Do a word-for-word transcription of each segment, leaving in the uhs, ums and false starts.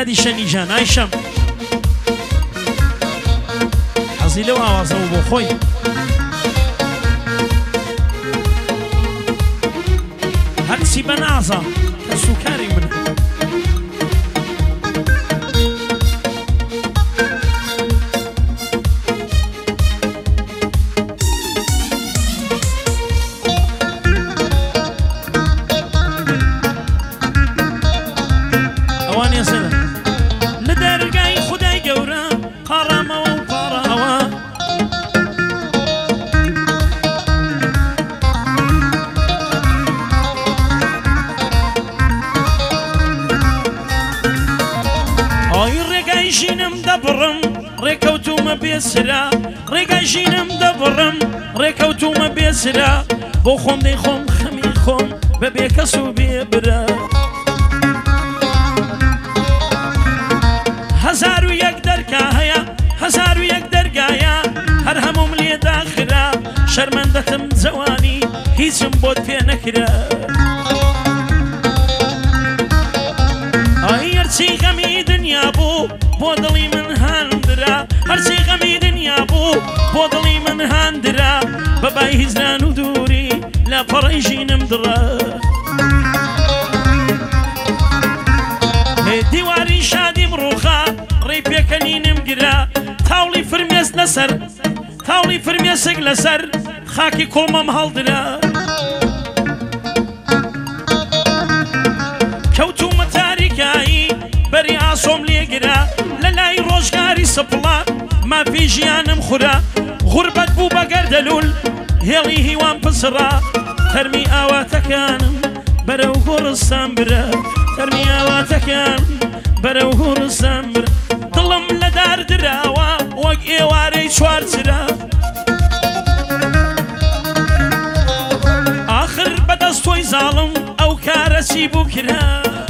کادی شەنیجان ئایشەم حەزی لەو ئاوازەوە بۆ خۆی هەرچی بە نازە کە سوکاری من ڕێکەوتومە بێسرا ڕێگای ژینم دەبڕم ڕێکەوتومە بێسرا بۆ خۆم دەی خۆم خەمی خۆم بەبێ کەس و بێبرا هەزار و یەک دەرگا هەیە هەزار و یەک دەرگایە هەر هەموم لێ داخرا شەرمەندەتم جەوانی هیچم بۆت پێ نەکرا ئای هەرچی غەمی دنیا بوو بۆ دڵی من هاندرا هەرچی غەمی دنیا بوو بۆ دڵی من هاندرا بەبای هیزران و دووری لە پەڕەی ژینم دڕا دیواری شادیم ڕووخا ڕێی پێکەنینم گرا تاوڵی فرمێس لەسەر تاوڵی فرمێسێک لەسەر خاکی کوڵمەم هەڵدرا کەوتومە تاریکایی بەری ئاسۆم لێگرا لە لای ڕۆژگاری سپڵا مافی ژیانم خورا غوربەت بوو بە گەردەلوول هێڵی هیوان پسڕا تەرمی ئاواتەکانم بەرەو گۆڕستان برە تەرمی ئاواتەکان بەرەو گۆڕستان برە دڵم لە دار دراوە وەک ئێوارەی چوارچرا ئاخر بەدەست تۆی زاڵم ئەو کارە چی بوو کرا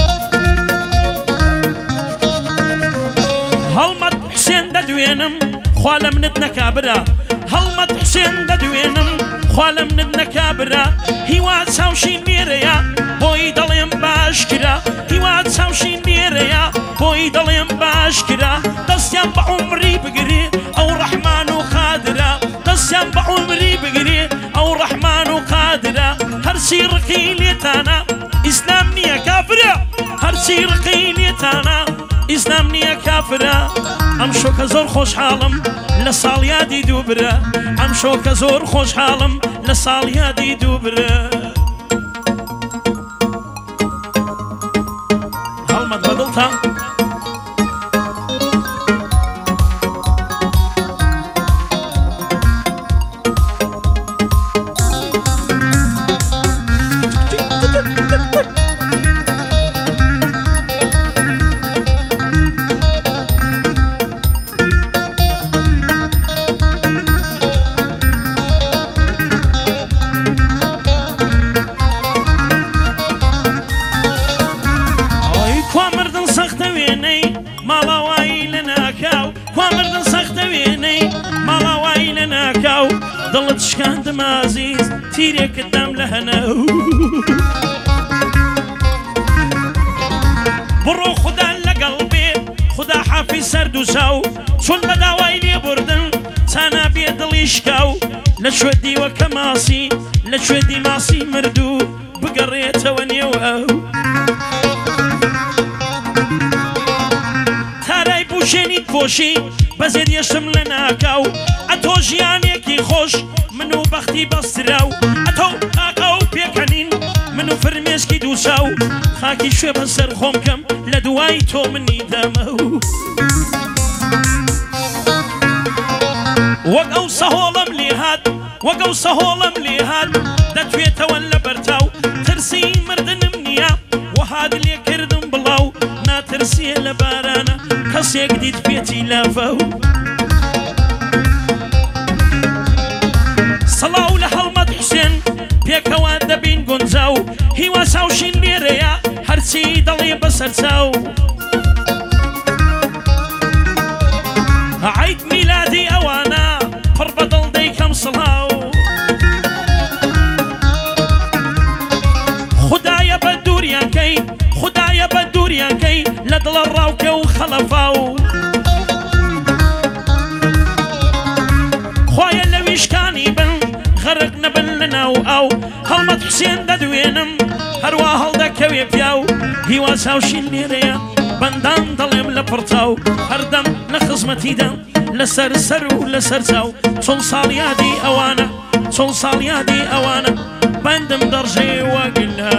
هەڵمەت حسێن دەدوێنم خوا لە منت نەکابرا هەڵمەت حسێن دەدوێنم خوا لە منت نەکابرا هیوا چاوشین لێرەیە بۆی دەڵێم باش کرا هیوا چاوشین لێرەیە بۆی دەڵێم باش کرا دەستیان بە عومری بگرێ ئەو ڕەحمان و قادرا دەستیان بە عومری بگرێ ئەو ڕەحمان و قادرا هەرچی ڕقی لێتانە ئیسلام نییە کافرە هەرچی ڕقی لێتانە ئیسلام نییە کافرە ئەم شۆکە زۆر خۆشحاڵم لە ساڵیادی دووبرە ئەم شۆکە زۆر خۆشحاڵم لە ساڵیادی دووبرە هەڵمەت بەدڵتان دڵت شکاندم عزیز تیرێکت دام لە هەناو بڕۆ خوددا لەگەڵ بێ خوددا حافی سەرد و چاو چۆن بە داوای لێبوردن چانا بێ دڵی شکاو لە کوێ دیوەکە ماسی لە کوێ دی ماسی مردوو بگەڕێتەوە نێو ئەو تارای بوشێنیت پۆشی بەزێر یەشم لە ناکاو ئەتۆ ژیانێکی خۆش من و بەختی بەستراو ئەتۆ قاقا و پێکەنین من و فرمێسکی دووچاو خاکی شوێ بەسەر خۆم کەم لە دوای تۆ منی دەمە وەک ئەو سەهۆڵم لێ هات وەک ئەو سەهۆڵم لێ هات دەتوێتەوە لە بەرتاو ترسی مردنم نییە وەهات لێکردم بڵاو ناترسیە لە بارانە کەسێک دیت پێچی لافەو سەڵاو لە هەڵمەت حوسێن پێکەوە دەبین گونجاو هیوا چاوشین لێرەیە هەرچی دەڵێ بەسەر چاو عید میلادی ئەوانە پڕ بەدڵ دەیکەم سڵاو خودایە بە دووریانکەی خودایە بە دووریانکەی لە دڵە ڕاوکە و تەلەفاو خۆیە لە ویشکانی بن غەرق نەبن لەناو ئاو هەڵمەت حوسێن دەدوێنم هەروە هەڵدەکەوێ پیاو هیوا چاوشین لێرەیە بەندان دەڵێم لە پڕتاو هەردەم لە خزمەتیدا لەسەر سەر و لەسەر چاو چۆن ساڵیادی ئەوانە چۆن ساڵیادی ئەوانە بەندم دەڕژێ وەگلە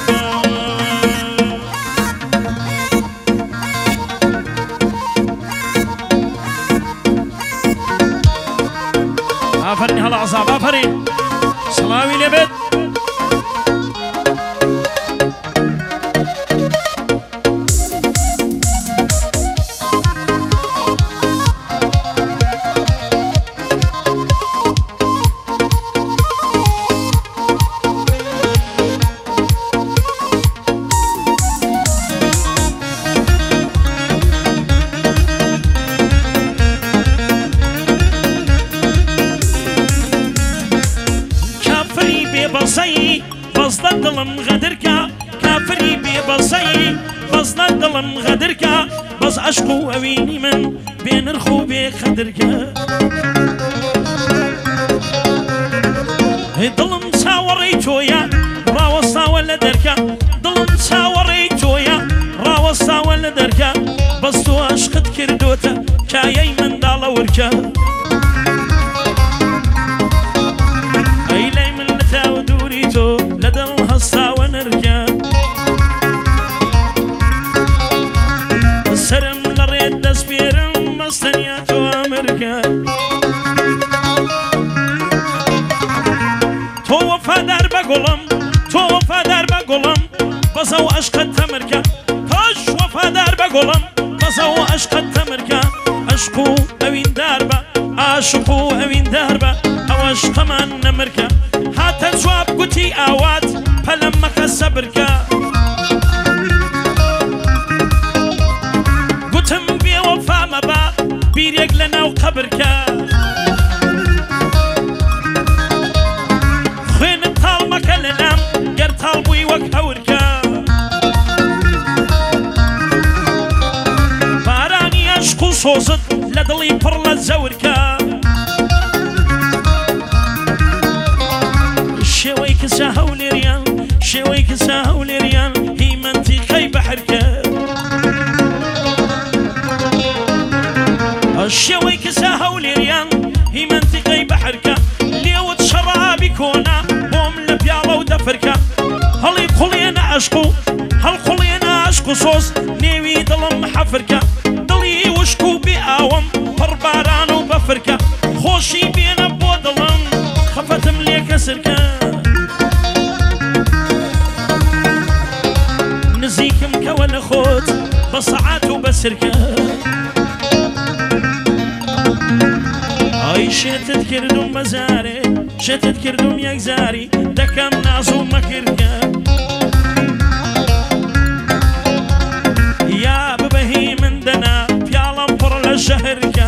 ئافرین هەڵە عەزاب ئافرین سڵاوی لێبێت بەزدە دڵم غەدرکە کافری بێبەزەی بەزدە دڵم غەدرکە بەز عەشق و ئەوینی من بێنرخ و بێخەدرکە دڵم چاوەڕێی تۆیە ڕاوەستاوە لە دەرکە دڵم چاوەڕێی تۆیە ڕاوەستاوە لە دەرکە بەس تۆ عەشقت کردوتە کایەی منداڵە ورکە سرم لڕێت دەستپێرم مەستەنیا تۆ ئەمریکا تۆ وەفادار بە گوڵم تۆ وەفادار بە گوڵم بەزە و عەشقت تەمرکە تۆش وەفادار بە گوڵم بەزە و عەشقت تەمرکە عەشق و ئەویندار بە عاشق و ئەویندار بە ئەوەش تەمان نەمرکە هاتە جواب گوتی ئاوات پەلەم مەکە سەبرکە گوتم بێوەفا مەبە بیرێک لە ناو قەبرکە خوێنم تاڵ مەکە لە نام گەر تاڵ بووی وەک هەورکە بارانی عەشق و سۆزت لە دڵی پڕ لە زەورکە شێوەی کچە هەولێریان شێوەی کچە هەولێریان هی منتیقەی بەحرکە شێوەی کچە هەولێریان هی منتیقەی بەحرکە لێوت شەڕابی کۆنا بۆم لە پیاڵە و دەفرکە هەڵی قوڵێنە عەشق و هەڵ قوڵێنە عەشق و سۆز نێوی دڵم حەفرکە دڵی وشک و بێ ئاوم پڕ باران و بەفرکە خۆشی بێنە بۆ دڵم خەفەتم لێ کەسرکە نزیکم کەوە لە خۆت بە سەعات و بەسرکە ئای شێتت کردوم بەزارێ شێتت کردوم یەک زاری دەکەم ناز و مەکردکە یا ببەهی من دەنا پیاڵەم پڕ لە شەهرکە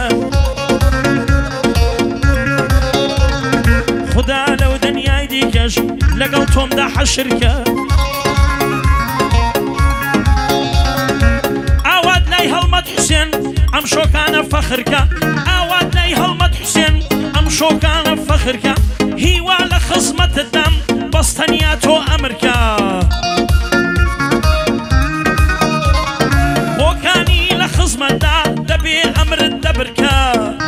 خدا لەو دنیای دیکەش لەگەڵ تۆمدا حەشرکە ئاوات لای هەڵمەت حوسێن ئەم شۆکانە فەخرکە ئاوات لای هەڵمەت حوسێن ئەم شۆکانە فەخرکە هیوا لە خزمەتتدەم بەستەنیا تۆ ئەمرکە بۆکانی لە خزمەتدا دەبێ ئەمرت دەبرکە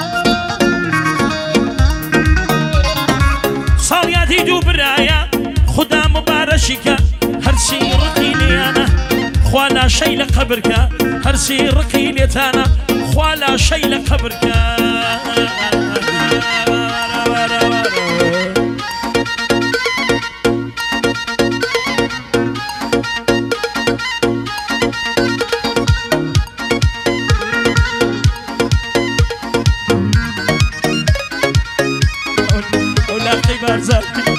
ساڵیادی دوو برایە خدا مبارەشیکە هەرچی ڕقی لێیانە خوا لاشەی لە قەبرکە هەرچی ڕقی لێتانە خوا لاشەی لە قەبرکە أولاقي بارزاقي